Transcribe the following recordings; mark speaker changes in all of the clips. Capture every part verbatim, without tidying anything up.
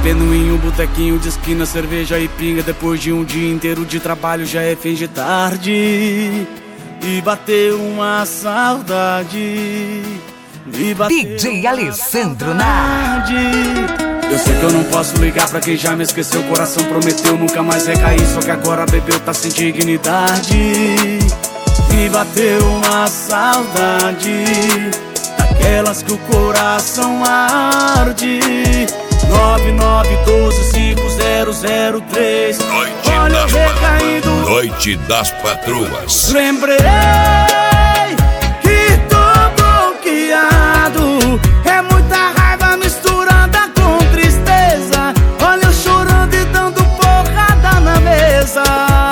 Speaker 1: bebendo em um botequinho de esquina, cerveja e pinga. Depois de um dia inteiro de trabalho já é fim de tarde e bateu uma saudade. E bateu
Speaker 2: D J Alessandro na
Speaker 1: Eu sei que eu não posso ligar pra quem já me esqueceu. O coração prometeu nunca mais recair, só que agora bebeu, tá sem dignidade. E bateu uma saudade, daquelas que o coração arde. Nove nove um dois cinco zero zero três.
Speaker 3: Noite
Speaker 1: Olha
Speaker 3: das
Speaker 1: recaindo.
Speaker 3: Noite das Patroas.
Speaker 1: Lembrei que tô bloqueado. É muita raiva misturada com tristeza. Olha eu chorando e dando porrada na mesa.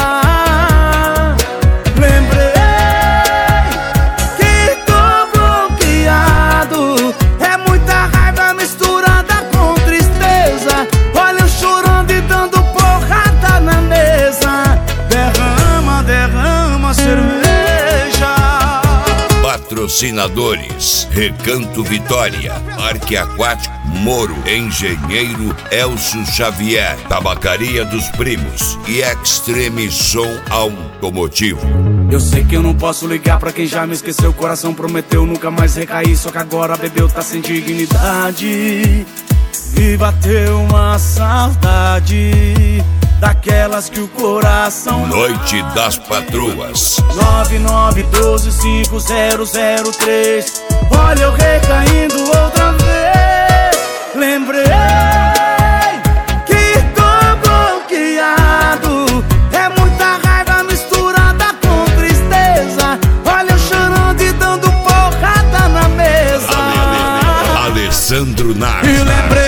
Speaker 1: Lembrei que tô bloqueado. É muita raiva misturada com tristeza. Olha eu chorando e dando porrada na mesa. Derrama, derrama cerveja.
Speaker 3: Patrocinadores: Recanto Vitória, Parque Aquático Moro, Engenheiro Elcio Xavier, Tabacaria dos Primos e Extreme Som Automotivo.
Speaker 1: Eu sei que eu não posso ligar pra quem já me esqueceu. O coração prometeu nunca mais recair, só que agora bebeu, tá sem dignidade. E bateu uma saudade, daquelas que o coração
Speaker 3: Noite das Patroas.
Speaker 1: Nove nove um dois cinco zero zero três. Olha eu recaindo outra vez. Lembrei que tô bloqueado. É muita raiva misturada com tristeza. Olha eu chorando e dando porrada na mesa.
Speaker 3: Ale, Ale, Alessandro Nar.
Speaker 1: E lembrei